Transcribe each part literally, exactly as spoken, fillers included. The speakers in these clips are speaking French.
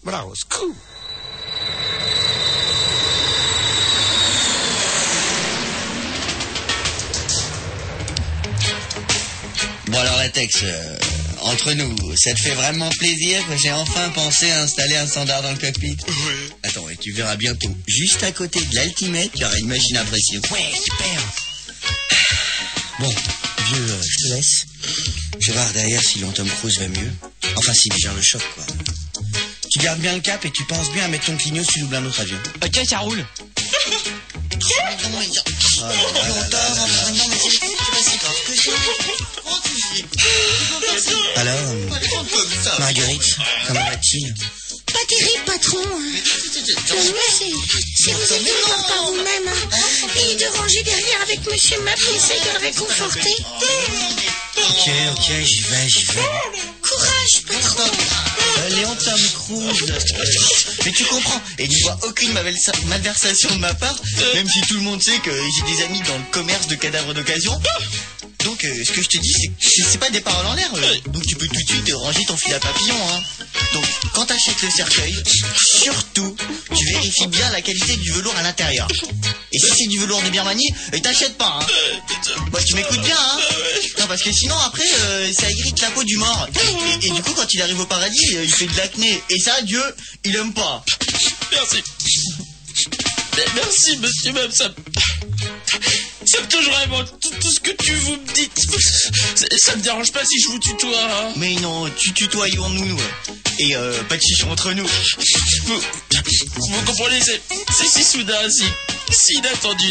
but I was cool. Bon alors Latex, euh, entre nous, ça te fait vraiment plaisir que j'ai enfin pensé à installer un standard dans le cockpit? Oui. Attends, et tu verras bientôt, juste à côté de l'altimètre, il y aura une machine à pression. Ouais, super. Bon, vieux, euh, je te laisse. Je vais voir derrière si Tom Cruise va mieux. Enfin, s'il gère le choc, quoi. Tu gardes bien le cap et tu penses bien à mettre ton clignot si tu doubles un autre avion. Ok, ça roule. Oh, alors, euh, Marguerite, comment va-t-il? Pas terrible, patron. Franchement, c'est, c'est vous évidemment par vous-même. Hein. Et de ranger derrière avec monsieur Map qui essaye de le réconforter. Ok, ok, j'y vais, j'y vais. Courage, patron. Euh, Léon Tom Cruise. Euh, mais tu comprends, et n'y voit aucune malversa- malversation de ma part, même si tout le monde sait que j'ai des amis dans le commerce de cadavres d'occasion. Donc, euh, ce que je te dis, c'est que c'est pas des paroles en l'air. Euh. Donc, tu peux tout de suite ranger ton fil à papillon. Hein. Donc, quand t'achètes le cercueil, surtout, tu vérifies bien la qualité du velours à l'intérieur. Et si c'est du velours de Birmanie, euh, t'achètes pas. Hein. Bah, tu m'écoutes bien, hein. Non, parce que sinon, après, euh, ça irrite la peau du mort. Et, et du coup, quand il arrive au paradis, euh, il fait de l'acné. Et ça, Dieu, il aime pas. Merci. Merci, monsieur, même ça... Ça me touche vraiment, tout, tout ce que tu vous me dites. Ça, ça me dérange pas si je vous tutoie. Hein. Mais non, tu tutoyons-nous. Et euh, pas de chichon entre nous. Vous, vous comprenez, c'est, c'est si soudain, si, si inattendu.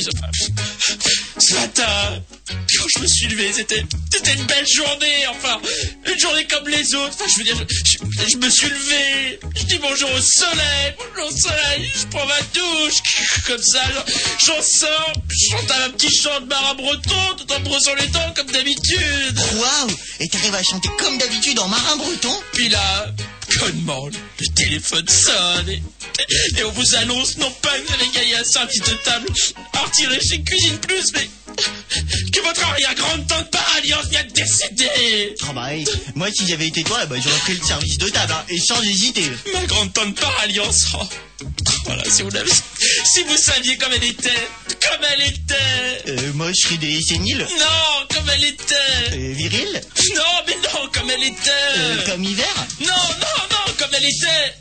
Ce matin, quand je me suis levé, c'était, c'était une belle journée, enfin, une journée comme les autres. Enfin, je veux dire, je, je, je me suis levé, je dis bonjour au soleil, bonjour au soleil, je prends ma douche, comme ça, j'en sors, je chante un petit chant de marin breton, tout en brossant les dents comme d'habitude. Waouh! Et t'arrives à chanter comme d'habitude en marin breton? Puis là, connement, le téléphone sonne et, et on vous annonce non pas que vous avez gagné un service de table à retirer chez Cuisine Plus, mais que votre arrière-grand-tante par alliance vient de décéder. Oh bah, hey, moi si j'avais été toi, bah, j'aurais pris le service de table, hein, et sans hésiter. Ma grande-tante par alliance, oh. Voilà, si vous l'avez, si vous saviez comme elle était, comme elle était. Euh, moche, ride et sénile? Non, comme elle était. Euh, viril? Non, mais non, comme elle était. Euh, comme hiver? Non, non, non, comme elle était.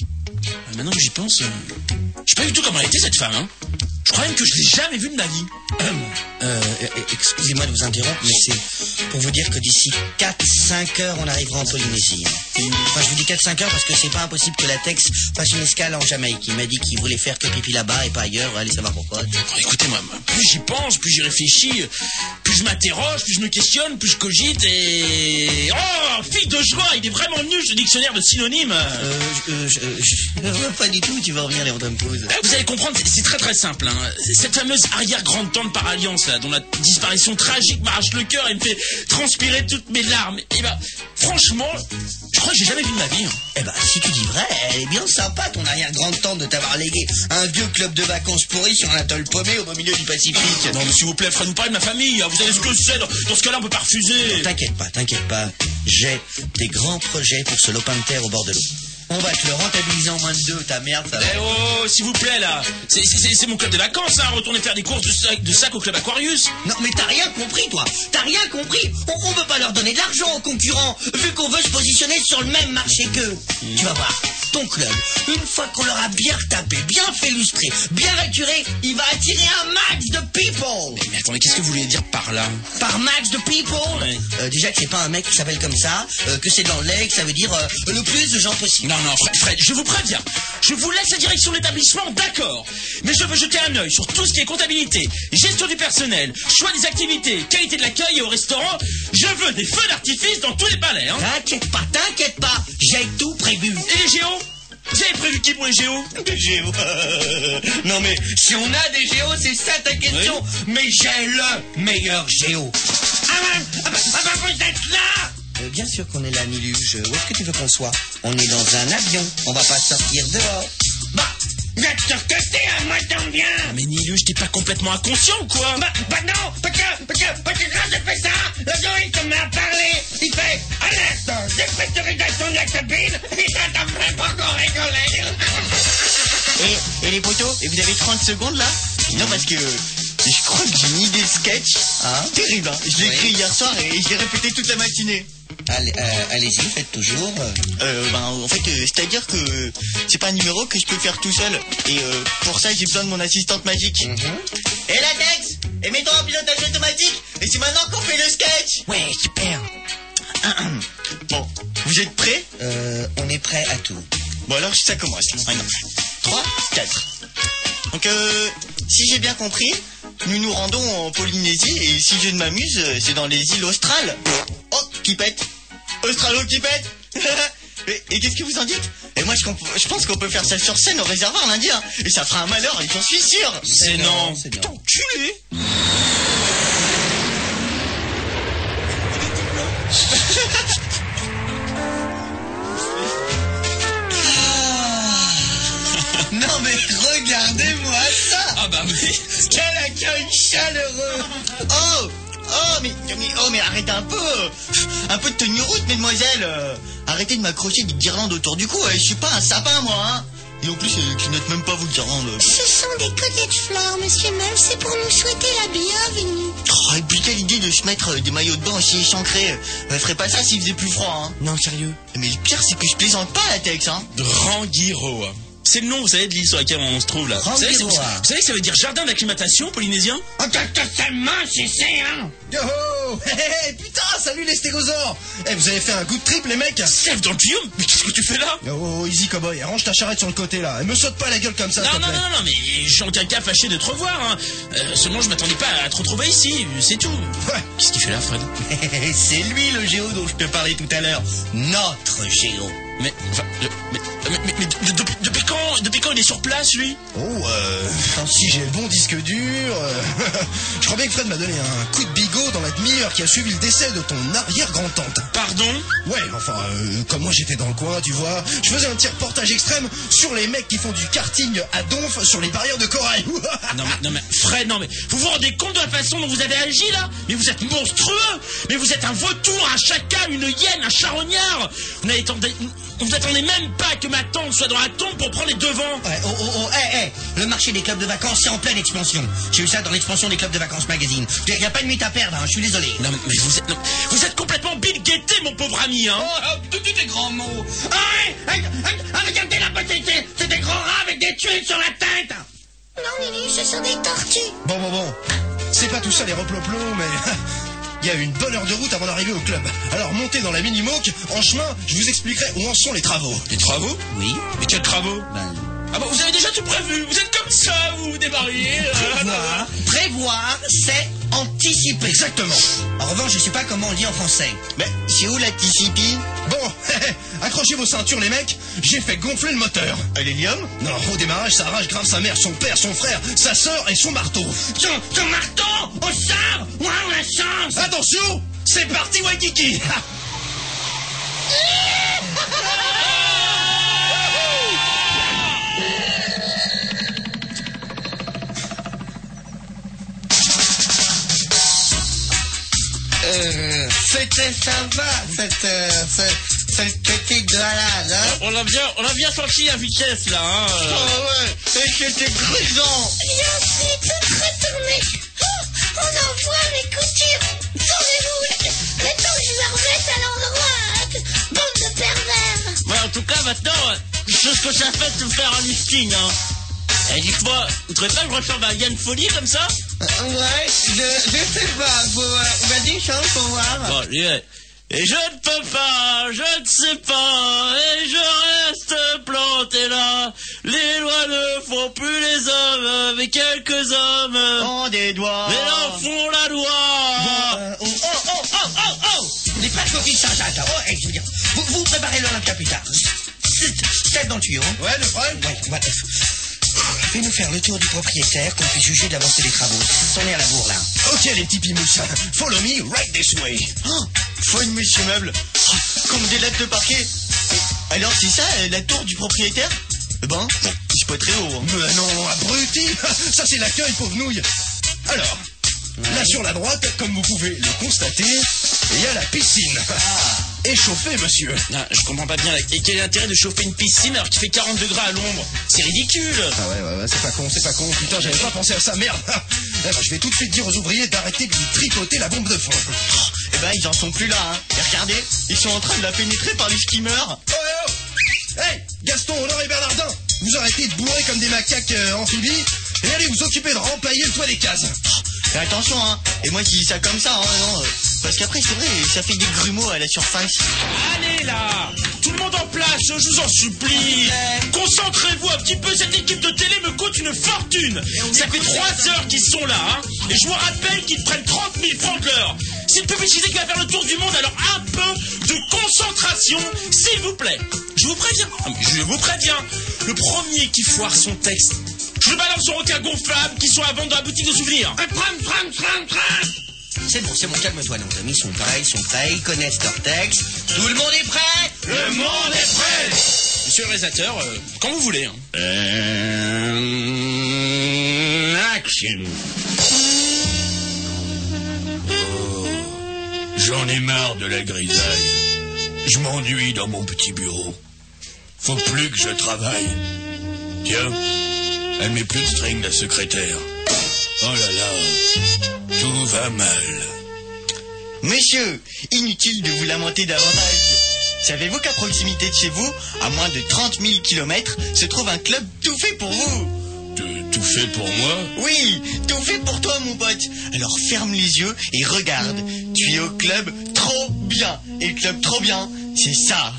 Euh, maintenant que j'y pense, euh, je sais pas du tout comment elle était cette femme, hein. Je crois même que je l'ai jamais vue de ma vie. Euh, excusez-moi de vous interrompre, mais c'est pour vous dire que d'ici quatre cinq heures, on arrivera en Polynésie. Enfin, je vous dis quatre cinq heures parce que c'est pas impossible que Latex fasse une escale en Jamaïque. Il m'a dit qu'il voulait faire que pipi là-bas et pas ailleurs. Allez savoir pourquoi. Oh, écoutez-moi, plus j'y pense, plus j'y réfléchis, plus je m'interroge, plus je me questionne, plus je cogite et... Oh, fille de joie, il est vraiment nul ce dictionnaire de synonymes. Euh, je, je, je, je, pas du tout, tu vas revenir, Léon Tom Cruise. Vous allez comprendre, c'est, c'est très très simple. Hein. Cette fameuse arrière-grande-tante par alliance, là, dont la disparition tragique m'arrache le cœur et me fait transpirer toutes mes larmes. Et bah, franchement, je crois que j'ai jamais vu de ma vie. Hein. Eh bah, si tu dis vrai, elle est bien sympa, ton arrière-grande-tante, de t'avoir légué un vieux club de vacances pourri sur un atoll paumé au beau milieu du Pacifique. Non, mais s'il vous plaît, faites-nous parler de ma famille. Hein. Vous savez ce que c'est. Dans, dans ce cas-là, on peut pas refuser. T'inquiète pas, t'inquiète pas. J'ai des grands projets pour ce lopin de terre au bord de l'eau. On va te le rentabiliser en moins de deux, ta merde, ça va. Eh oh, s'il vous plaît, là. C'est, c'est, c'est mon club de vacances, hein. Retournez faire des courses de sac, de sac au club Aquarius. Non, mais t'as rien compris, toi. T'as rien compris. On, on veut pas leur donner de l'argent aux concurrents, vu qu'on veut se positionner sur le même marché qu'eux. Mmh. Tu vas voir, ton club, une fois qu'on leur a bien retapé, bien fait lustrer, bien récuré, il va attirer un max de people. Mais, mais attendez, qu'est-ce que vous voulez dire par là? Par max de people ouais. euh, Déjà que c'est pas un mec qui s'appelle comme ça, euh, que c'est dans le lait, que ça veut dire euh, le plus de gens possible. Non, non, Fred, Fred, je vous préviens. Je vous laisse la direction de l'établissement, d'accord. Mais je veux jeter un œil sur tout ce qui est comptabilité, gestion du personnel, choix des activités, qualité de l'accueil au restaurant. Je veux des feux d'artifice dans tous les palais, hein. T'inquiète pas, t'inquiète pas, j'ai tout prévu. Et les géos? Vous avez prévu qui pour les géos? Des géos euh, Non mais, si on a des géos, c'est ça ta question. Oui. Mais j'ai le meilleur géo. Ah ben, ah ben, ah ben vous êtes là. Euh, bien sûr qu'on est là, Niluge. Où est-ce que tu veux qu'on soit? On est dans un avion, on va pas sortir dehors. Bah, vous êtes sûr que c'est, hein, moi j'aime bien. Ah, mais Niluge, t'es pas complètement inconscient ou quoi? Bah, bah non, parce que, parce que, parce que quand je fais ça, l'algorithme m'a parlé. Il fait alerte, dépressurisation de la cabine, et ça t'a fait pas encore rigoler. les poteaux, et vous avez trente secondes là. Non, parce que je crois que j'ai une idée de sketch. Hein? Terrible, hein. Je l'ai Oui. écrit hier soir et je l'ai répété toute la matinée. Allez, euh, allez-y, faites toujours. Euh, ben, en fait, euh, c'est-à-dire que c'est pas un numéro que je peux faire tout seul. Et euh, pour ça, j'ai besoin de mon assistante magique. Mhm. Et la Tex, et mets-toi en pilotage automatique. Et c'est maintenant qu'on fait le sketch. Ouais, super. Bon, vous êtes prêts? Euh, on est prêt à tout. Bon, alors ça commence. Maintenant, trois, quatre. Donc, euh, si j'ai bien compris, nous nous rendons en Polynésie. Et si je ne m'amuse, euh, c'est dans les îles australes. Oh, qui pète. Australo qui pète. Et, et qu'est-ce que vous en dites? Et moi, je, comp- je pense qu'on peut faire ça sur scène au réservoir lundi. Hein. Et ça fera un malheur, et j'en suis sûr. C'est non. c'est non. Putain, enculé. Non mais regardez-moi ça. Ah bah oui. Quel accueil chaleureux. Oh, oh, mais, mais, oh, mais arrêtez un peu. Un peu de tenue route, mesdemoiselles. Euh, Arrêtez de m'accrocher des guirlandes autour du cou. euh, Je suis pas un sapin, moi. Hein. Et en plus, euh, qui note même pas vos guirlandes. Ce sont des colliers de fleurs, monsieur Meuble, c'est pour nous souhaiter la bienvenue. Oh, et puis quelle idée de se mettre euh, des maillots de bain aussi échancrés. Euh, ferait pas ça s'il faisait plus froid, hein. Non, sérieux. Mais le pire, c'est que je plaisante pas, la Tex, hein. Rangiroa. C'est le nom, vous savez, de l'île sur laquelle on se trouve là. Vous savez, c'est- vous Rangiroa. savez que ça veut dire jardin d'acclimatation polynésien? Oh, t'as seulement, c'est ça, hein. Yo ho hey, hey, putain, salut les stégosaures. Eh, vous avez fait un good trip les mecs. Chef dans le tuyau, mais qu'est-ce que tu fais là? Yo ho, easy cowboy, range ta charrette sur le côté là. Et me saute pas la gueule comme ça, Non, s'il te non, plaît. non, non, mais je suis en caca fâché de te revoir. Hein. Euh, seulement, je m'attendais pas à te retrouver ici, c'est tout. Ouais. Qu'est-ce qu'il fait là, Fred? C'est lui le géo dont je te parlais tout à l'heure. Notre géo. Mais, enfin, le- mais, mais, mais, mais de- depuis, depuis quand, depuis quand il est sur place, lui? Oh, euh, si j'ai le bon disque dur... euh, je crois bien que Fred m'a donné un coup de bigot dans la demi-heure qui a suivi le décès de ton arrière-grand-tante. Pardon? Ouais, enfin, euh, comme moi j'étais dans le coin, tu vois, je faisais un petit reportage extrême sur les mecs qui font du karting à donf sur les barrières de corail. Non mais, non mais, Fred, non mais, vous vous rendez compte de la façon dont vous avez agi là? Mais vous êtes monstrueux! Mais vous êtes un vautour, un chacal, une hyène, un charognard! Vous n'attendez, vous attendez même pas que ma tante soit dans la tombe pour prendre les devants! Ouais, oh, oh, oh, hé, hé, le marché des clubs de vacances, c'est en pleine expansion. J'ai eu ça dans l'expansion des clubs de vacances magazine. Il n'y a pas de minute à perdre, hein, je suis désolé. Non mais, mais vous êtes, non, vous êtes complètement Bill Gates, mon pauvre ami, hein! Oh, de tous tes grands mots. Ah, regardez la beauté, c'est des grands rats avec des tuiles sur la tête. Non, Lulu, ce sont des tortues. Bon, bon, bon, c'est pas tout ça les reploplons, mais... Il y a une bonne heure de route avant d'arriver au club. Alors montez dans la mini-moque, en chemin, je vous expliquerai où en sont les travaux. Les travaux? Oui, Mais quels travaux? ben... Ah bon, vous avez déjà tout prévu, vous êtes comme ça, vous vous débarriez. euh, Prévoir, prévoir, c'est anticiper. Exactement. En revanche, je sais pas comment on dit en français. Mais c'est où la Ticipi? Bon, accrochez vos ceintures les mecs, j'ai fait gonfler le moteur. À l'hélium? Non, au démarrage, ça arrache grave sa mère, son père, son frère, sa sœur et son marteau. Son, son marteau, au sort, waouh la chance. Attention, c'est parti Waikiki. Euh, c'était sympa, cette, euh, cette, cette petite balade, hein. On a bien, on a bien senti la vitesse là, hein. Oh ouais, et c'était grisant. Je suis toute retournée. Oh, on en voit mes coutures. Tournez-vous. Le temps que je me remette à l'endroit. Bande de pervers. Ouais, en tout cas, maintenant, euh, je sais ce que ça fait de faire un lifting, hein. Et dites-moi, vous trouvez pas que je ressemble à Yann Folie comme ça? Ouais, je, je sais pas, faut, euh, vas-y, chante pour voir. Bon, et, et je ne peux pas, je ne sais pas, et je reste planté là. Les lois ne font plus les hommes, mais quelques hommes. Oh, des doigts. Mais en font la loi. Euh, oh, oh, oh, oh, oh, oh. Les plaques coquilles Saint-Jacques, là. Oh, hey, je veux dire, vous, vous préparez l'Olympia plus tard. C'est dans le tuyau. Ouais, le problème. Ouais, ouais. Fais-nous faire le tour du propriétaire, qu'on puisse juger de l'avancée des travaux. On est à la bourre, là. Ok les petits pimous, follow me right this way. Oh, faut une monsieur meuble. Oh, comme des lettres de parquet. Et alors c'est ça, euh, la tour du propriétaire? Eh ben, bon, c'est pas très haut. Hein. Mais non, abruti. Ça c'est l'accueil, pauvre nouille. Alors, là sur la droite, comme vous pouvez le constater, il y a la piscine. échauffer, monsieur. Non, je comprends pas bien. Et quel est l'intérêt de chauffer une piscine alors qu'il fait quarante degrés à l'ombre? C'est ridicule. Ah ouais, ouais, ouais, c'est pas con, c'est pas con. Putain, j'avais pas pensé à ça, merde. Eh ben, je vais tout de suite dire aux ouvriers d'arrêter de vous tripoter la bombe de fond. Eh ben, ils en sont plus là, hein. Et regardez, ils sont en train de la pénétrer par les skimmers. Oh, oh, oh. Hey, Gaston, Honoré, Bernardin, vous arrêtez de bourrer comme des macaques euh, amphibies et allez vous occuper de rempailler le toit des cases. Mais attention, hein. Et moi, je dis ça comme ça, hein, non. euh, Parce qu'après, c'est vrai, ça fait des grumeaux à la surface. Allez là, tout le monde en place, je vous en supplie. Concentrez-vous un petit peu, cette équipe de télé me coûte une fortune. Ça fait trois heures qu'ils sont là, hein. Et je vous rappelle qu'ils prennent trente mille francs de l'heure. C'est une publicité qui va faire le tour du monde, alors un peu de concentration, s'il vous plaît. Je vous préviens, je vous préviens, le premier qui foire son texte, je le balance au requin gonflable qui sont à vendre dans la boutique de souvenirs. C'est bon, c'est bon, calme-toi, nos amis sont prêts, ils sont prêts, ils connaissent leur texte. Tout le monde est prêt? Le monde est prêt. Monsieur le réalisateur, euh, quand vous voulez. Hein. Euh... Action. Oh, j'en ai marre de la grisaille. Je m'ennuie dans mon petit bureau. Faut plus que je travaille. Tiens, elle met plus de string, la secrétaire. Oh là là, tout va mal. Monsieur, inutile de vous lamenter davantage. Savez-vous qu'à proximité de chez vous, à moins de trente mille kilomètres, se trouve un club tout fait pour vous? Tout, tout fait pour moi? Oui, tout fait pour toi, mon pote. Alors ferme les yeux et regarde. Tu es au club trop bien. Et le club trop bien, c'est ça.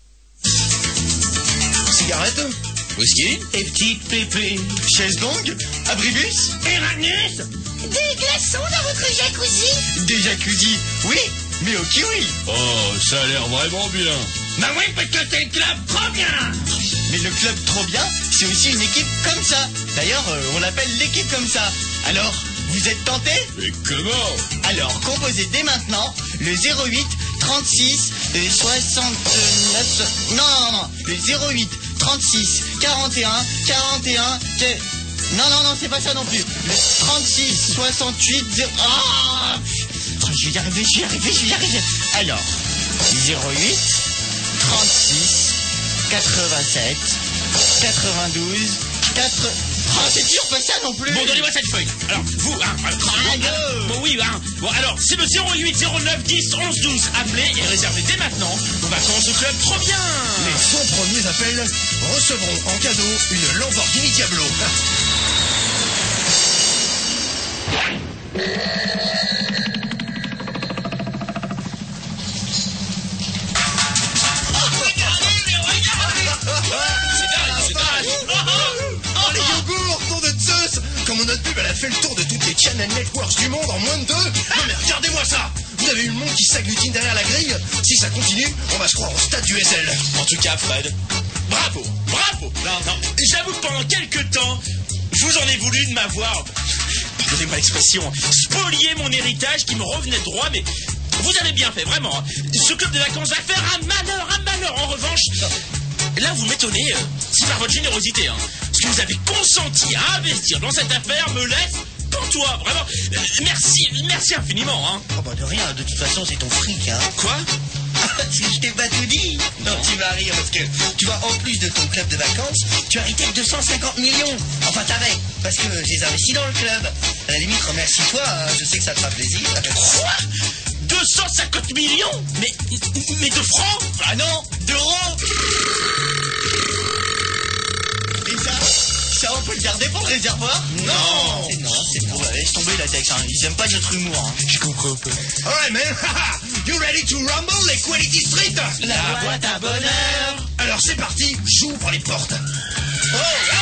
Cigarette? Whisky? Et petite pépé. Chaise longue, abribus, Uranus? Des glaçons dans votre jacuzzi? des jacuzzi. Oui, mais au kiwi. Oh, ça a l'air vraiment bien. Bah oui, parce que c'est le club trop bien. Mais le club trop bien, c'est aussi une équipe comme ça. D'ailleurs, euh, on l'appelle l'équipe comme ça. Alors, vous êtes tentés? Mais comment? Alors, composez dès maintenant le zéro huit trente-six soixante-neuf... Non, non, non, le zéro huit trente-six quarante et un quarante et un... Non, non, non, c'est pas ça non plus. Le trente-six soixante-huit... Ah, je vais y arriver, je vais y arriver, je vais y arriver. Alors, zéro huit trente-six quatre-vingt-sept quatre-vingt-douze quatre... Oh, c'est toujours pas ça non plus. Bon, donnez-moi cette feuille. Alors, vous, hein, hein, bon, bon, oui, hein. Bon, alors, c'est le zéro huit zéro neuf dix onze douze. Appelez et réservez dès maintenant vos vacances au club trop bien. Les cent premiers appels recevront en cadeau une Lamborghini Diablo. Oh, les yogourts, nom de Zeus! Comment notre pub, elle a fait le tour de toutes les channel networks du monde en moins de deux? Non mais regardez-moi ça! Vous avez eu le monde qui s'agglutine derrière la grille? Si ça continue, on va se croire au stade du S L. En tout cas, Fred, bravo, bravo. Non, non, j'avoue que pendant quelques temps, je vous en ai voulu de m'avoir, donnez-moi l'expression, spolier mon héritage qui me revenait droit, mais vous avez bien fait, vraiment. Ce club de vacances va faire un malheur, un malheur. En revanche, là, vous m'étonnez, euh, c'est par votre générosité, hein. Ce que vous avez consenti à investir dans cette affaire me laisse pantois, vraiment. Euh, merci, merci infiniment, hein. Oh bah de rien, de toute façon c'est ton fric, hein. Quoi? Parce que je t'ai pas tout dit. Non, tu vas rire parce que, tu vois, en plus de ton club de vacances, tu as hérité de deux cent cinquante millions. Enfin, t'avais, parce que je les investis dans le club. À la limite, remercie-toi, hein, je sais que ça te fera plaisir. Quoi? deux cent cinquante millions? Mais, mais de francs? Ah non, d'euros. Et ça, ça on peut le garder pour le réservoir? Non, c'est non, c'est non. Bon, bah, laisse tomber la texte, hein. Ils aiment pas notre humour, hein. Je comprends pas. Alright man, haha, you ready to rumble les Quality Street? La boîte à bonheur. Alors c'est parti, j'ouvre les portes. Oh,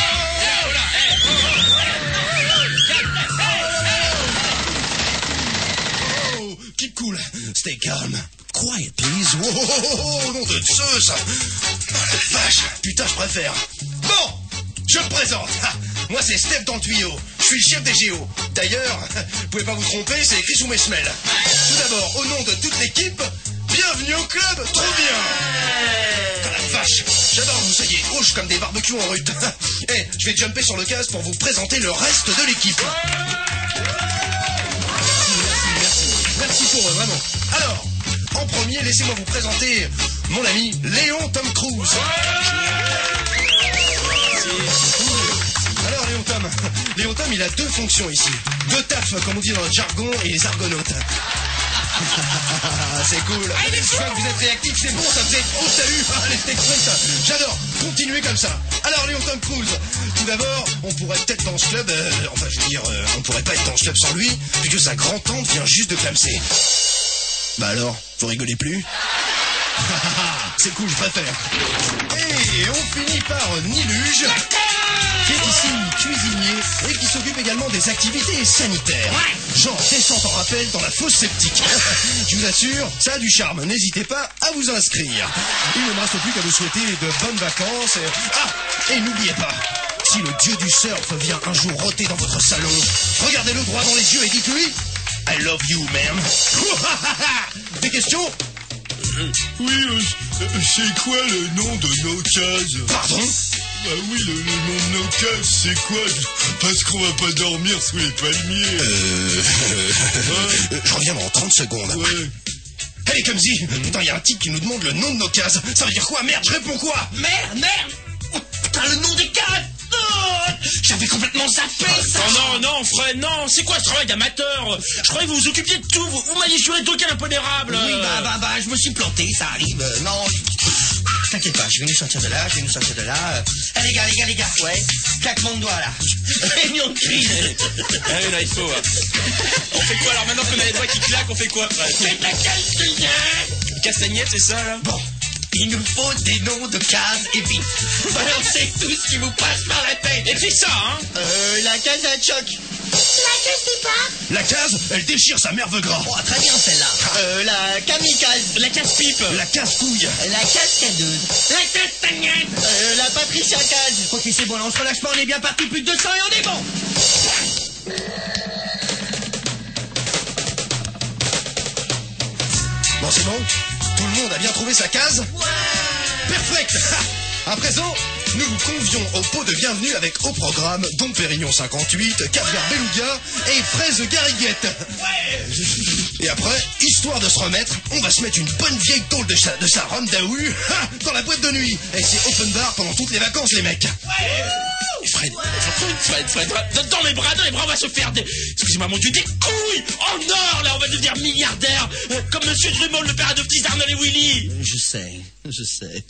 oh, keep cool, stay calm. Quiet please. Oh, oh, oh, oh, nom de Zeus. Oh la vache, putain je préfère. Bon, je me présente. Ha, moi c'est Steph dans le tuyau. Je suis le chef des géos. D'ailleurs, vous pouvez pas vous tromper, c'est écrit sous mes semelles. Tout d'abord, au nom de toute l'équipe, bienvenue au club, trop bien. Oh la vache, j'adore que vous soyez rouges comme des barbecues en rut. Eh, je vais jumper sur le casque pour vous présenter le reste de l'équipe. Merci, merci, merci. Merci pour eux, vraiment. Alors, en premier. premier, laissez-moi vous présenter mon ami Léon Tom Cruise. Alors Léon Tom, Léon Tom, il a deux fonctions ici. Deux tafs, comme on dit dans le jargon, et les argonautes. C'est cool. Je vois que vous êtes réactifs, c'est bon, ça faisait oh salut, les techniques. J'adore, continuez comme ça. Alors Léon Tom Cruise, tout d'abord, on pourrait peut-être dans ce club, euh, enfin je veux dire, euh, on pourrait pas être dans ce club sans lui, puisque sa grand-tante vient juste de clamser. Bah alors, vous rigolez plus? C'est cool, je préfère. Et on finit par Niluge, qui est ici cuisinier et qui s'occupe également des activités sanitaires. Genre descente en rappel dans la fosse septique. Je vous assure, ça a du charme. N'hésitez pas à vous inscrire. Il ne me reste plus qu'à vous souhaiter de bonnes vacances. Et... Ah, et n'oubliez pas, si le dieu du surf vient un jour rôter dans votre salon, regardez-le droit dans les yeux et dites-lui I love you, man. Des questions? Oui, euh, c'est quoi le nom de nos cases? Pardon? Bah oui, le, le nom de nos cases, c'est quoi? Parce qu'on va pas dormir sous les palmiers. Euh... Ouais. Je reviens dans trente secondes. Ouais. Allez, comme si, putain, y a un type qui nous demande le nom de nos cases. Ça veut dire quoi? Merde, je réponds quoi? Merde, merde. Oh, putain, le nom des cases. Oh, j'avais complètement zappé ça. Non, non, non, Fred, non, c'est quoi ce travail d'amateur? Je croyais que vous vous occupiez de tout, vous, vous m'aviez juré d'aucun impondérable. Oui, bah, bah, bah, je me suis planté, ça arrive. Euh, non, t'inquiète pas, je vais nous sortir de là, je vais nous sortir de là. Euh, allez, les gars, les gars, les gars, ouais, claquement de doigts, là. Réunion de crise. Ah oui, là, il faut. Hein. On fait quoi alors? Maintenant qu'on a les doigts qui claquent, on fait quoi, Fred? Faites la castagnette. Castagnette, c'est ça, là? Bon, il nous faut des noms de cases et vite. Balancez tout ce qui vous passe par la tête. Écris ça, hein? Euh, la case à choc. La case des pas. La case, elle déchire sa mère gras. Oh, très bien celle-là. Euh, la kamikaze. La casse-pipe. La casse-couille. La cascadeuse. La castagnette. Euh, la Patricia Case. Ok, c'est bon, là, on se relâche pas, on est bien parti, plus de deux cents et on est bon. Bon, c'est bon? Tout le monde a bien trouvé sa case? Ouais. Perfect. À présent, nous vous convions au pot de bienvenue avec au programme Dom Pérignon cinquante-huit, caviar beluga et fraises gariguettes. Ouais. Et après, histoire de se remettre, on va se mettre une bonne vieille tôle de sa, de sa rhum daoui dans la boîte de nuit. Et c'est open bar pendant toutes les vacances, les mecs. Ouais. Fred, Fred, Fred, Fred, dans mes bras, dans les bras, on va se faire des... Excusez-moi, mon Dieu, des couilles en or, là, on va devenir milliardaire, euh, comme Monsieur Drummond, le père adoptif d'Arnold et Willy. Je sais, je sais.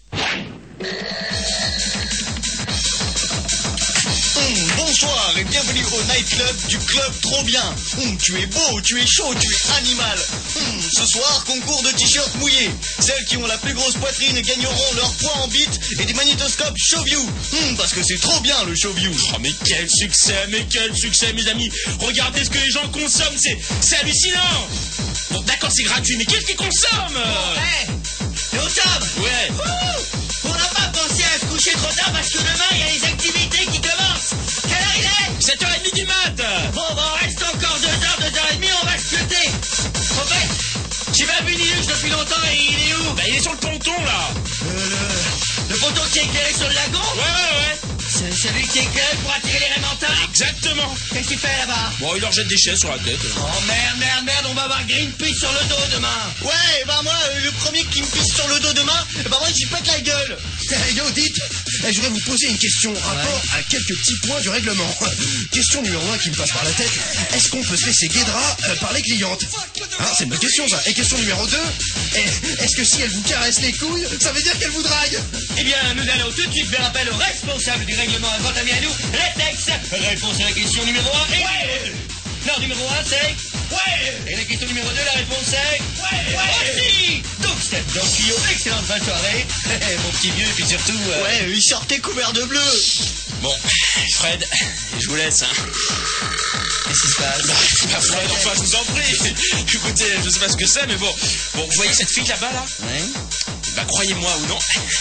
Hum, bonsoir et bienvenue au nightclub du club trop bien. Hum, tu es beau, tu es chaud, tu es animal. Hum, ce soir, concours de t-shirts mouillés. Celles qui ont la plus grosse poitrine gagneront leur poids en bite et des magnétoscopes Showview. Hum, parce que c'est trop bien le Showview. Oh, mais quel succès, mais quel succès, mes amis. Regardez ce que les gens consomment, c'est, c'est hallucinant. Bon, d'accord, c'est gratuit, mais qu'est-ce qu'ils consomment? Hé, Léon Tom. Ouais. Ouh, on n'a pas pensé à se coucher trop tard parce que demain, il y a les activités qui commencent. Quelle heure il est? sept heures trente du mat. Bon, bah, on reste encore deux heures, deux heures et demie, on va se jeter. En fait, j'ai pas vu Niluge depuis longtemps et il est où? Bah, il est sur le ponton, là. Euh, le, le ponton qui est éclairé sur le lagon? Ouais, ouais, ouais. C'est celui qui est éclairé pour attirer les remontards? Exactement. Qu'est-ce qu'il fait là-bas? Bon, il leur jette des chaises sur la tête. Oh merde, merde, merde, on va avoir Greenpeace sur le dos demain. Ouais, bah moi, euh, le premier qui me pisse sur le dos demain, bah moi j'y pète la gueule. Yo, dites, eh, je voudrais vous poser une question rapport à quelques petits points du règlement. Question numéro un qui me passe par la tête. Est-ce qu'on peut se laisser guédra euh, par les clientes? Hein, c'est une bonne question, ça. Et question numéro deux. Eh, est-ce que si elle vous caresse les couilles, ça veut dire qu'elle vous drague? Eh bien, nous allons tout de suite faire appel au responsable du règlement. Quant à à nous, réflexe. Réponse à la question numéro un. Et... Ouais. Non, numéro un, c'est... Ouais. Et la question numéro deux, la réponse c'est... Ouais. Ouais. Aussi. Donc, c'est dans le tuyau. Excellente fin de soirée. Mon petit vieux, et puis surtout... Euh... Ouais, il sortait couvert de bleu. Bon, Fred, je vous laisse, hein. Qu'est-ce qui se passe? Bah, bah Fred, enfin, je vous en prie. Écoutez, je sais pas ce que c'est, mais bon. Bon, vous voyez cette fille là-bas, là? Ouais. Bah, croyez-moi ou non,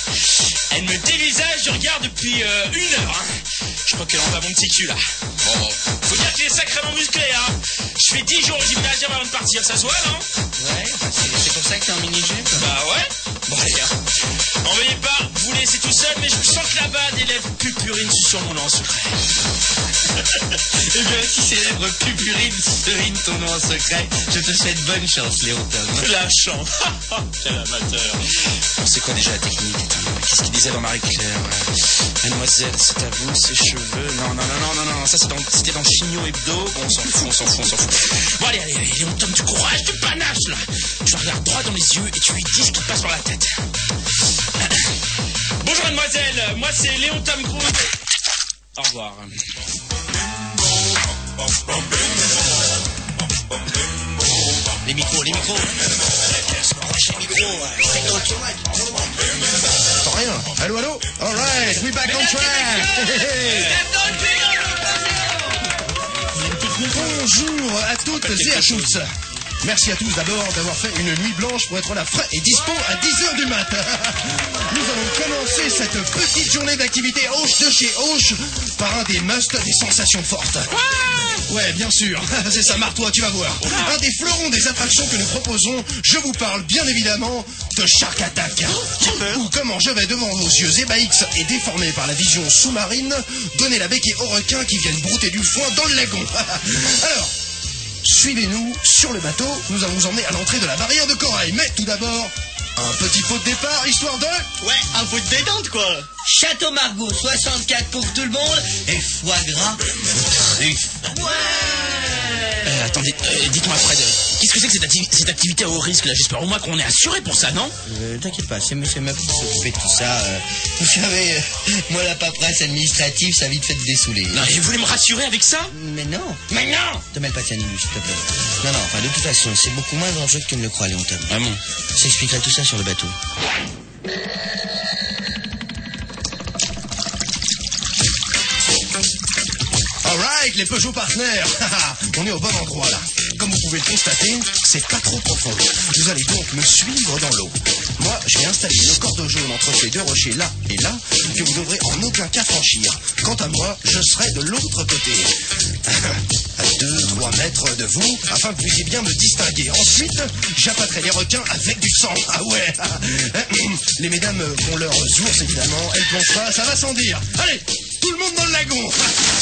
elle me dévisage, je regarde depuis euh, une heure, hein. Je crois qu'elle en va mon petit cul, là. Bon, faut dire qu'il est sacrément musclé, hein. Je fais dix jours au gymnasium avant de partir, ça se voit, non? Ouais, c'est, c'est pour ça que t'es en mini-jupe. Bah ouais. Bon, allez, hein. N'en veuillez pas, vous laissez tout seul, mais je sens que là-bas, des lèvres pupures Pupurine sur mon nom en secret. Eh bien, si célèbre Pupurine serine ton nom en secret, je te souhaite bonne chance, Léon Tom. La chance. Quel amateur. C'est quoi déjà la technique? Qu'est-ce qu'il disait dans Marie-Claire? Mademoiselle, c'est à vous, ses cheveux. Non, non, non, non, non, non, ça c'est dans, c'était dans Chignot Hebdo. Bon, on s'en fout, on s'en fout, on s'en fout. Bon, allez, allez, allez, Léon Tom, du courage, du panache, là. Tu regardes droit dans les yeux et tu lui dis ce qui te passe par la tête. Bonjour, mademoiselle, moi c'est Léon Tom Cruise. Au revoir. Les micros, les micros. Les micros. T'entends rien? Allô, allô? Alright, we back on track. Bonjour à toutes et à tous. Merci à tous d'abord d'avoir fait une nuit blanche pour être là frais et dispo à dix heures du matin. Nous allons commencer cette petite journée d'activité Auch de chez Auch par un des musts des sensations fortes. Ouais, bien sûr, c'est ça, marre-toi, tu vas voir. Un des fleurons des attractions que nous proposons, je vous parle bien évidemment de Shark Attack. Ou comment je vais devant vos yeux ébahis et déformés par la vision sous-marine, donner la béquille aux requins qui viennent brouter du foin dans le lagon. Alors, suivez-nous sur le bateau, nous allons vous emmener à l'entrée de la barrière de corail. Mais tout d'abord, un petit pot de départ, histoire de... Ouais, un peu de détente, quoi. Château Margaux, soixante-quatre pour tout le monde, et foie gras, truffe. Euh, attendez, euh, dites-moi Fred, qu'est-ce que c'est que cette, acti- cette activité à haut risque là? J'espère au moins qu'on est assuré pour ça, non? Euh, t'inquiète pas, c'est monsieur Meuf qui s'occupait de tout ça. Euh, vous savez, euh, moi la paperasse administrative, ça a vite fait de dessouler. Non, et vous voulez me rassurer avec ça? Mais non. Mais non! Te mêle pas tiens, s'il te plaît. Non, non, enfin de toute façon, c'est beaucoup moins dangereux que tu ne le crois, Léon Tom. Ah bon? Je t'expliquerai tout ça sur le bateau. Alright, les Peugeot partenaires. On est au bon endroit là. Comme vous pouvez le constater, c'est pas trop profond. Vous allez donc me suivre dans l'eau. Moi, j'ai installé le cordeau jaune entre ces deux rochers là et là, que vous devrez en aucun cas franchir. Quant à moi, je serai de l'autre côté. À deux, trois mètres de vous, afin que vous puissiez bien me distinguer. Ensuite, j'appâterai les requins avec du sang. Ah ouais. Les mesdames font leurs ours, évidemment. Elles plongent pas, ça va sans dire. Allez, tout le monde dans le lagon.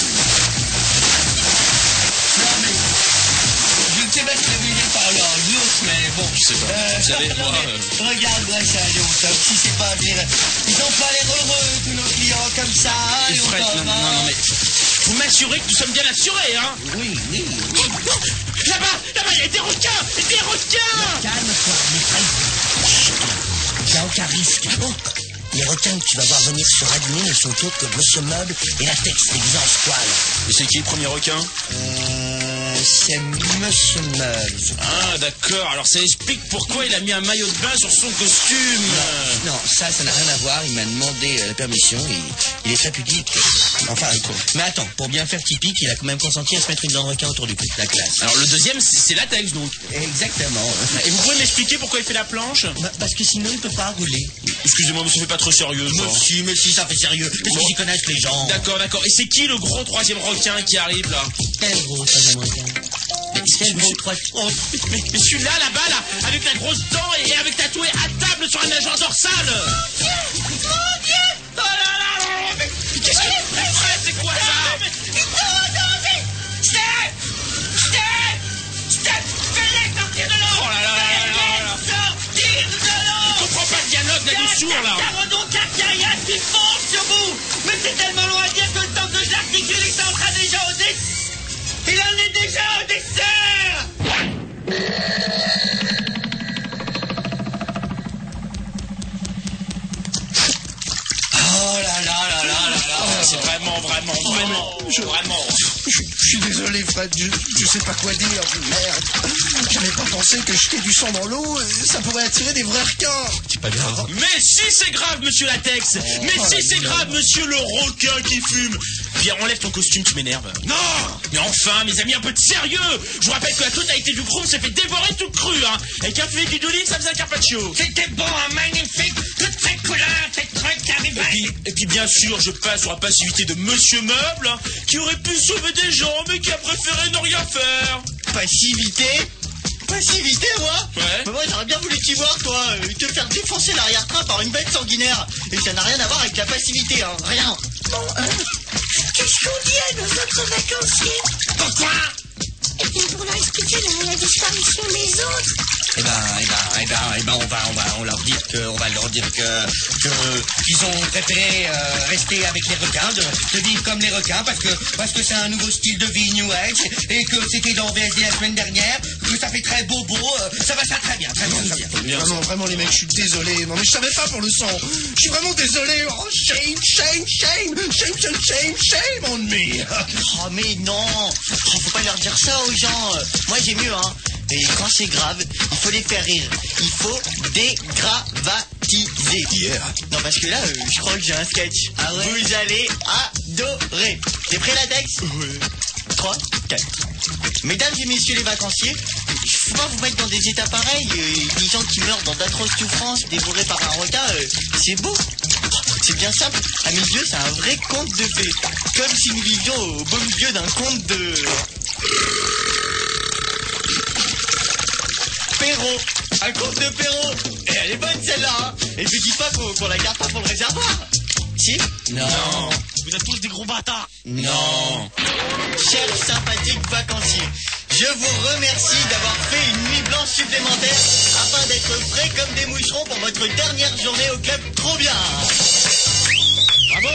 Je ne sais pas ce que vous voulez dire par là, l'ours, mais bon. Je sais pas. Euh, Vous savez, non, moi, mais euh, regarde-moi ça, Léon Tom, si c'est pas dire. Ils ont pas l'air heureux, tous nos clients comme ça, hein, Léon Fred, non, Tom, non, hein. non, mais vous m'assurez que nous sommes bien assurés, hein? Oui, oui. Là-bas, là-bas, il y a des requins! Des requins! Calme-toi, mais Fred. Il n'y a aucun risque. Les requins que tu vas voir venir sur Admin ne sont autres que Monsieur Meuble et la Tex déguisée en squale. Et c'est qui le premier requin? Euh, c'est Monsieur Meuble. Ah, d'accord. Alors ça explique pourquoi il a mis un maillot de bain sur son costume. Non, non, ça, ça n'a rien à voir. Il m'a demandé euh, la permission et il est très pudique. Enfin, mais attends, pour bien faire typique, il a quand même consenti à se mettre une dent de requin autour du cou. La classe. Alors le deuxième, c'est c'est Latex, donc. Exactement. Et vous pouvez m'expliquer pourquoi il fait la planche? Bah, parce que sinon, il peut pas rouler. Excusez-moi, mais ça fait pas trop sérieux, ça. Mais si, mais si, ça fait sérieux. Qu'est-ce Bon. qu'ils y connaissent, les gens? D'accord, d'accord. Et c'est qui le gros troisième requin qui arrive, là? Quel gros troisième requin? Mais, Quel gros trois... Oh, mais, mais, mais celui-là, là-bas, là, avec la grosse dent et avec tatoué à table sur un nageoire dorsale. Mon Dieu! Mon Dieu! Oh là là là! Mais, mais qu'est-ce que tu fais? C'est quoi ça? Mais, Steph! Steph! Steph! Fais-les sortir de l'eau! Oh là là là là là! Sortir de l'eau! Je comprends pas le dialogue là-dessous, là! Carodon, Carcaria, qui fonce sur vous. Mais c'est tellement loin à dire que le temps que je l'articule, il s'entra déjà au dessert. Il en est déjà au dessert. Oh là là là là là là! C'est vraiment, vraiment, vraiment, Je- vraiment. Je, je suis désolé, Fred, je, je sais pas quoi dire. Merde. J'avais pas pensé que jeter du sang dans l'eau, ça pourrait attirer des vrais requins. C'est pas grave. Mais si c'est grave, monsieur Latex! Mais si c'est grave, monsieur le requin qui fume! Pierre, enlève ton costume, tu m'énerves. Non! Mais enfin, mes amis, un peu de sérieux! Je vous rappelle que la totalité du groupe s'est fait dévorer tout cru, hein! Avec un filet d'huile d'olive, ça faisait un carpaccio! C'était bon, hein, magnifique. Toute cette couleur, cette truc qui arrive. Et puis, et puis bien sûr, je passe sur la passivité de Monsieur Meuble, hein, qui aurait pu sauver des gens, mais qui a préféré ne rien faire. Passivité? Passivité, moi Ouais. Mais moi, j'aurais bien voulu t'y voir, toi. euh, te faire défoncer l'arrière-train par une bête sanguinaire. Et ça n'a rien à voir avec la passivité, hein. Rien. Bon, euh, qu'est-ce qu'on dit à nos autres vacanciers? Pourquoi? Eh bien, pour leur expliquer la, la disparition des autres. Eh ben, eh ben, eh ben, eh ben, on va, on va, on leur dire que, on va leur dire que, que, qu'ils ont préféré euh, rester avec les requins, de, de vivre comme les requins, parce que, parce que c'est un nouveau style de vie New Age, et que c'était dans V S D la semaine dernière, que ça fait très bobo, euh, ça va ça très bien, très bien, très bien. Vraiment, vraiment, les mecs, je suis désolé. Non, mais je savais pas pour le son. Je suis vraiment désolé. Oh, shame, shame, shame, shame, shame, shame, shame on me. Oh, mais non. Oh, faut pas leur dire ça aux gens. Euh, Moi, j'ai mieux, hein. Et quand c'est grave, il faut les faire rire. Il faut dégravatiser. Yeah. Non, parce que là, euh, je crois que j'ai un sketch. Ah ouais? Vous allez adorer. T'es prêt, latex? Ouais. trois, quatre. Mesdames et messieurs les vacanciers, faut pas vous mettre dans des états pareils. euh, des gens qui meurent dans d'atroces souffrances, dévorés par un requin, euh, c'est beau. C'est bien simple. À mes yeux, c'est un vrai conte de fées. Comme si nous vivions au beau milieu d'un conte de... Perrault. Un conte de Perrault. Et elle est bonne celle-là, hein. Et puis dis pas qu'on qu'on la garde pas pour le réservoir. Si? Non. Vous êtes tous des gros bâtards. Non. Chers sympathiques vacanciers, je vous remercie d'avoir fait une nuit blanche supplémentaire afin d'être frais comme des moucherons pour votre dernière journée au club. Trop bien. Bravo.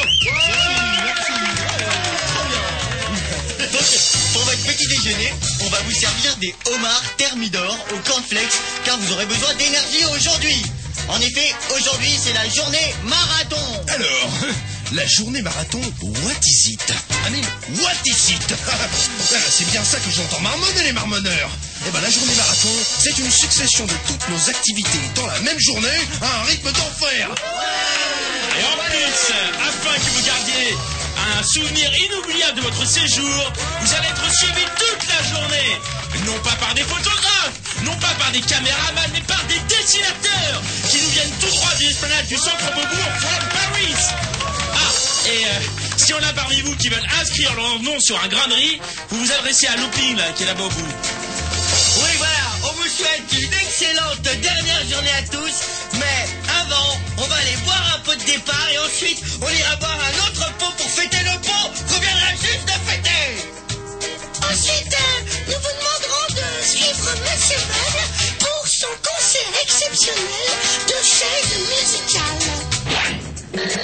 Donc, pour votre petit déjeuner, on va vous servir des homards thermidor au cornflakes car vous aurez besoin d'énergie aujourd'hui. En effet, aujourd'hui, c'est la journée marathon. Alors, la journée marathon, what is it? I mean, what is it? Ah, c'est bien ça que j'entends marmonner les marmonneurs. Eh ben, la journée marathon, c'est une succession de toutes nos activités dans la même journée à un rythme d'enfer. Et en plus, afin que vous gardiez un souvenir inoubliable de votre séjour, vous allez être suivis toute la journée. Non pas par des photographes, non pas par des caméramans, mais par des dessinateurs qui nous viennent tout droit de l'esplanade du centre Beaubourg, from Paris. Ah, et euh, si on a parmi vous qui veulent inscrire leur nom sur un grain de riz, vous vous adressez à Looping, là, qui est là-bas au bout. Oui, voilà, on vous souhaite une excellente dernière journée à tous, mais avant, on va aller boire un pot de départ et ensuite, on ira boire un autre pot pour fêter le pot qu'on viendra juste de fêter. Ensuite, euh, nous vous demanderons de suivre Monsieur Meuble pour son concert exceptionnel de chaises musicales.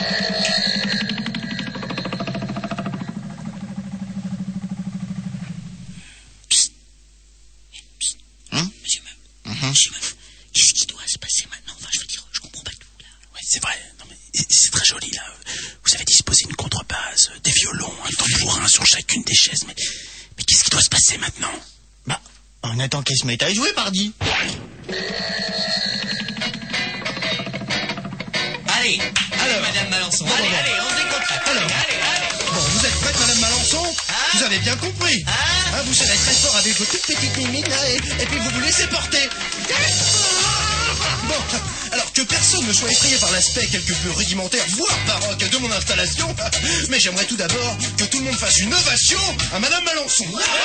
Monsieur Meuble, Monsieur Meuble, qu'est-ce qui doit se passer maintenant? Enfin, je veux dire, je comprends pas tout, là. Ouais, c'est vrai. Non, mais c'est très joli, là. Vous avez disposé une contrebasse, des violons, un tambourin sur chacune des chaises, mais... Mais qu'est-ce qui doit se passer maintenant? Bah, on attend qu'elle se mette à jouer, pardi. Allez, allez, Alors, Madame Malençon, bon, allez, bon, allez, on décontracte. Alors. Allez, allez, allez. Bon, vous êtes prête, Madame Malençon? Ah. Vous avez bien compris. Ah. Hein, vous serez très fort avec vos toutes petites mimiques là, et, et puis vous vous laissez porter. Bon, alors que personne ne soit effrayé par l'aspect quelque peu rudimentaire, voire baroque de mon installation, mais j'aimerais tout d'abord que tout le monde fasse une ovation à Madame Malençon.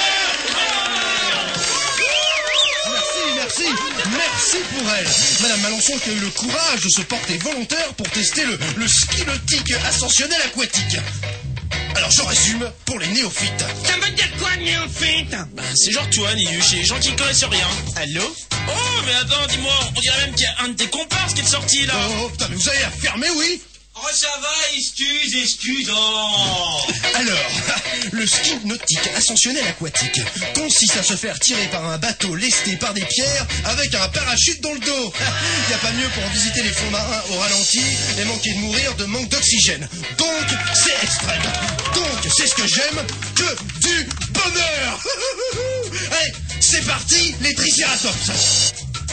Merci, merci, merci pour elle. Madame Malençon qui a eu le courage de se porter volontaire pour tester le, le ski nautique ascensionnel aquatique. Alors je résume pour les néophytes. Ça veut dire quoi, néophyte? Ben, c'est genre toi, Niluche, et les gens qui connaissent rien. Allô? Oh, mais attends, dis-moi, on dirait même qu'il y a un de tes comparses qui est sorti, là. Oh, putain, mais vous allez la fermer, oui? Oh, ça va, excuse, excuse, oh. Alors, le ski nautique ascensionnel aquatique consiste à se faire tirer par un bateau lesté par des pierres avec un parachute dans le dos. Il n'y a pas mieux pour visiter les fonds marins au ralenti et manquer de mourir de manque d'oxygène. Donc, c'est extrême. Donc, c'est ce que j'aime, que du bonheur. Allez, c'est parti, les tricératops.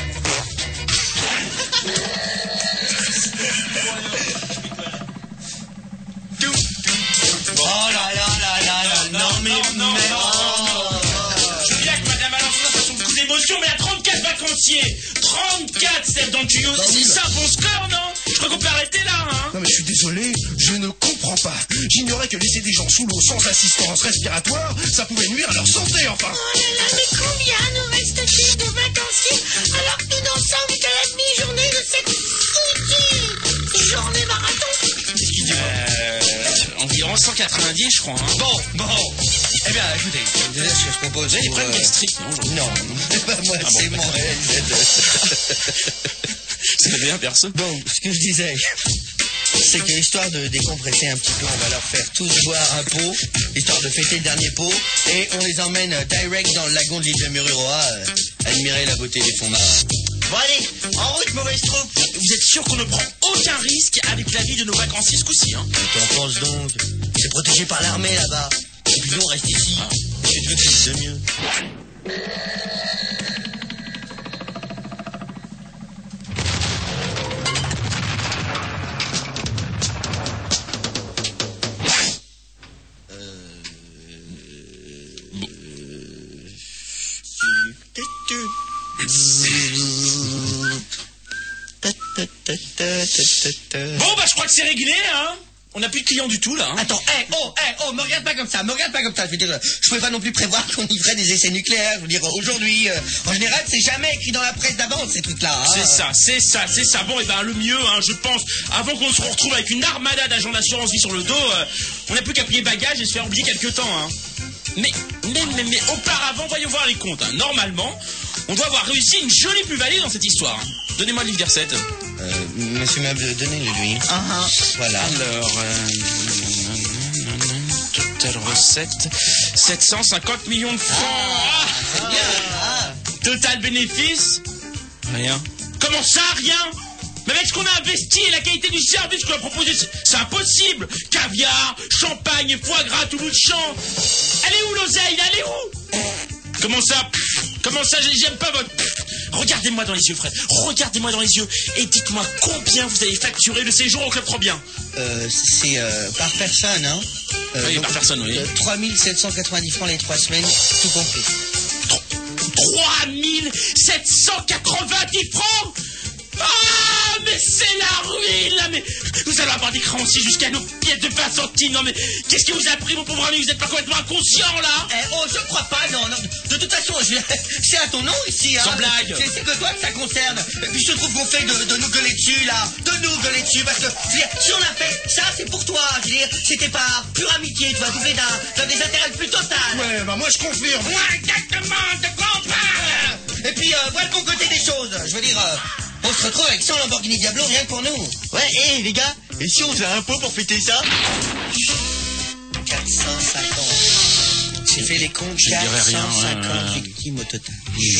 Oh là là là là là, non mais non, mais- non, oh. Je veux bien que Madame Malençon fasse son coup d'émotion, mais il y a trente-quatre vacanciers. trente-quatre, c'est dans le tuyau. C'est ça, bon score, non? Je crois qu'on peut arrêter là, hein? Non mais je suis désolé, je ne comprends pas. J'ignorais que laisser des gens sous l'eau sans assistance respiratoire, ça pouvait nuire à leur santé, enfin. Oh là là, mais combien nous reste-t-il de vacances vacanciers alors que nous dansons jusqu'à la demi-journée de cette foutue journée marathon. Euh, environ cent quatre-vingt-dix, je crois. Hein. Bon, bon. Eh bien, écoutez, déjà, ce que je propose... Vous avez des pour, problèmes euh, gastriques, non? Non, c'est pas moi, Ah bon, c'est mon réalisateur. Ça fait bien personne. Bon, ce que je disais, c'est que histoire de décompresser un petit peu, on va leur faire tous boire un pot, histoire de fêter le dernier pot, et on les emmène euh, direct dans le lagon de l'île de Mururoa, euh, admirer la beauté des fonds marins. Bon allez, en route, mauvaise troupe. Vous êtes sûr qu'on ne prend aucun risque avec la vie de nos vacanciers ce coup-ci, hein? T'en penses donc? C'est protégé par l'armée là-bas. Et puis nous, on reste ici. C'est tout de suite de mieux. Bon, bah, je crois que c'est réglé, hein? On n'a plus de clients du tout, là. Hein. Attends, hé, oh, hé, oh, me regarde pas comme ça, me regarde pas comme ça. Je veux dire, je pouvais pas non plus prévoir qu'on y ferait des essais nucléaires. Je veux dire, aujourd'hui, euh, en général, c'est jamais écrit dans la presse d'avance, ces trucs-là. Hein. C'est ça, c'est ça, c'est ça. Bon, et ben le mieux, hein, je pense, avant qu'on se retrouve avec une armada d'agents d'assurance vie sur le dos, euh, on n'a plus qu'à plier bagages et se faire oublier quelques temps. Hein. Mais, mais, mais, mais, auparavant, voyons voir les comptes. Hein. Normalement, on doit avoir réussi une jolie plus-value dans cette histoire. Hein. Donnez-moi le livre des recettes. Euh, monsieur Meuble, donnez-le lui. Ah, ah. Voilà. Alors, euh, totale recette, sept cent cinquante millions de francs. Ah, c'est bien. Ah. Total bénéfice, rien. Comment ça, rien? Mais avec ce qu'on a investi et la qualité du service qu'on a proposé, c'est, c'est impossible. Caviar, champagne, foie gras, tout bout de champ. Elle est où l'oseille? Elle est où? Comment ça? Comment ça? J'aime pas votre... Regardez-moi dans les yeux, Fred. Regardez-moi dans les yeux et dites-moi combien vous avez facturé le séjour au Club Trop Bien. Euh, c'est euh, par personne, hein. Euh, Oui, donc, par personne, oui. euh, trois mille sept cent quatre-vingt-dix francs les trois semaines, tout compris. trois mille sept cent quatre-vingt-dix francs. Ah, mais c'est la ruine, là, mais vous allez avoir des créanciers jusqu'à nos pieds de vingt centimes. Non, mais qu'est-ce qui vous a pris, mon pauvre ami? Vous êtes pas complètement inconscient, là? Eh, oh, je crois pas, non, non. De toute façon, je... c'est à ton nom ici, hein. Sans blague. C'est, c'est que toi que ça concerne. Et puis, je trouve qu'on fait de, de nous gueuler dessus, là. De nous gueuler dessus, parce que, je veux dire, si on a fait ça, c'est pour toi. Je veux dire, c'était par pure amitié, tu vas doubler d'un, d'un désintérêt le plus total. Ouais, bah moi je confirme. Ouais, exactement, de quoi on parle. Et puis, euh, voilà le bon côté des choses. Je veux dire, euh, on se retrouve avec cent Lamborghini Diablo rien que pour nous. Ouais, hé les gars, et si on faisait un pot pour fêter ça? quatre cent cinquante. J'ai fait les comptes, Je dirais quatre rien, cent cinquante ouais, ouais. victimes au total.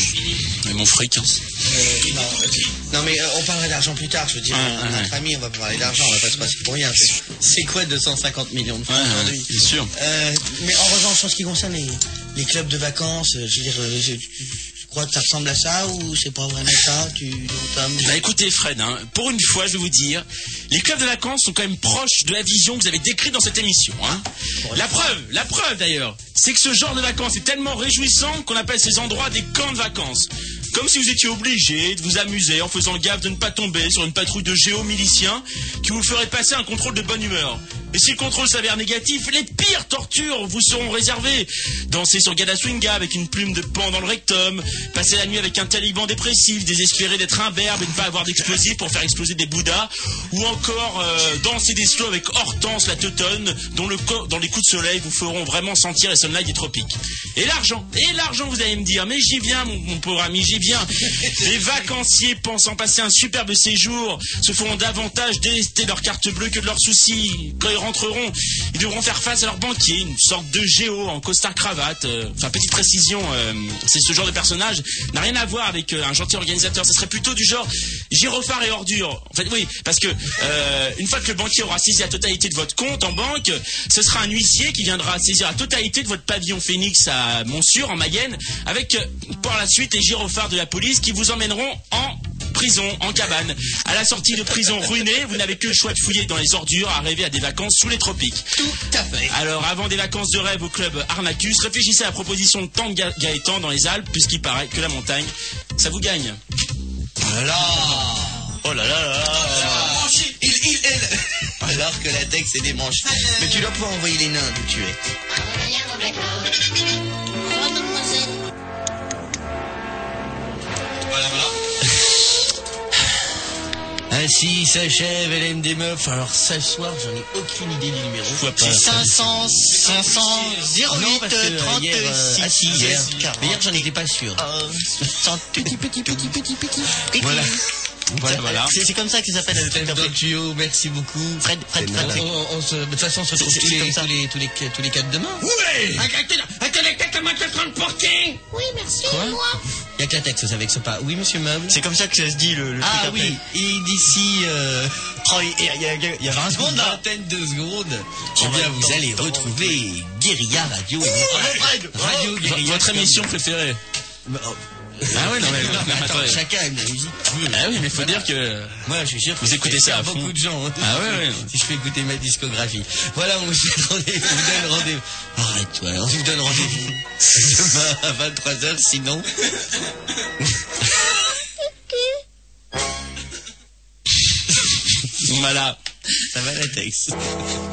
Mais mon fric, hein. Euh, non, euh, non, mais euh, on parlera d'argent plus tard, je veux dire, Ouais, ouais, notre ouais. ami, on va parler d'argent, on va pas se passer pour rien. C'est, c'est quoi deux cent cinquante millions de francs Ouais, aujourd'hui? ouais, bien sûr. Euh, mais en revanche, en ce qui concerne les, les clubs de vacances, euh, je veux dire, euh, je, je crois que ça ressemble à ça ou c'est pas vraiment ça, tu, Tom? Bah écoutez Fred, hein, pour une fois je vais vous dire, les clubs de vacances sont quand même proches de la vision que vous avez décrite dans cette émission. Hein. La preuve, la preuve d'ailleurs, c'est que ce genre de vacances est tellement réjouissant qu'on appelle ces endroits des camps de vacances. Comme si vous étiez obligé de vous amuser en faisant gaffe de ne pas tomber sur une patrouille de géomiliciens qui vous ferait passer un contrôle de bonne humeur. Et si le contrôle s'avère négatif, les pires tortures vous seront réservées. Danser sur Gadaswinga avec une plume de pan dans le rectum, passer la nuit avec un taliban dépressif, désespérer d'être imberbe et ne pas avoir d'explosif pour faire exploser des bouddhas, ou encore euh, danser des slows avec Hortense la teutonne, dont, le co- dont les coups de soleil vous feront vraiment sentir les sunlight des tropiques. Et l'argent, et l'argent vous allez me dire, mais j'y viens mon, mon pauvre ami, j'y viens. Les vacanciers pensant passer un superbe séjour se feront davantage délester leur carte bleue que de leurs soucis. Quand ils rentreront, ils devront faire face à leur banquier, une sorte de géo en costard cravate. Euh, enfin, petite précision, euh, c'est ce genre de personnage n'a rien à voir avec euh, un gentil organisateur. Ce serait plutôt du genre gyrophare et ordure. En fait, oui, parce que euh, une fois que le banquier aura saisi la totalité de votre compte en banque, ce sera un huissier qui viendra saisir la totalité de votre pavillon Phoenix à Montsûr en Mayenne, avec euh, par la suite les gyrophares de la police qui vous emmèneront en prison, en cabane. À la sortie de prison ruinée, vous n'avez que le choix de fouiller dans les ordures à rêver à des vacances sous les tropiques. Tout à fait. Alors, avant des vacances de rêve au club Arnacus, réfléchissez à la proposition de Tanguy Ga- Gaëtan dans les Alpes, puisqu'il paraît que la montagne, ça vous gagne. Oh là là. Oh là là là là. Il, il, elle. Alors que la texte est des manches. Mais tu dois pouvoir envoyer les nains d'où tu es. voilà, voilà. Ainsi s'achève L M des meufs. Alors ce soir, j'en ai aucune idée du numéro. Je vois pas. C'est cinq cents, cinq cents, zéro huit, trente-six, hier, euh, ah si, hier. Mais hier, j'en étais pas sûr. Petit, petit, petit, petit, petit. Voilà. Voilà, voilà. C'est c'est comme ça qu'ils s'appellent dans le duo. Merci beaucoup. Fred, Fred, Fred. On, on, on se, de toute façon, on se retrouve C'est- tous c'est les, comme ça. tous les, tous les, tous les quatre demain. Ouais. Arrêtez là, arrêtez comment tu es en train de porter. Oui, merci, Quoi moi. Il y a que la texte, ça vexe pas. Oui, monsieur Meuble. C'est comme ça que ça se dit le, le Ah truc après. oui, et d'ici euh, Oh, il y a, il y a- il y a vingt secondes une là. vingtaine de secondes, eh Oh, bien, attends, vous allez attends, retrouver Guérilla Radio. Fred. Radio V- Guérilla. Votre émission préférée. Bah, oh, Ah ouais, non mais, Non, mais attends, attendez. chacun aime la musique. Ah oui, mais faut dire que... Moi, je suis sûr que Vous je écoutez ferais ça faire à fond. beaucoup de gens. hein. Ah ouais, ouais. Si je fais écouter ma discographie. Voilà, on vous donne rendez-vous. On vous donne rendez-vous. Arrête-toi, on vous donne rendez-vous demain à vingt-trois heures, sinon. Voilà. Ça va la texte.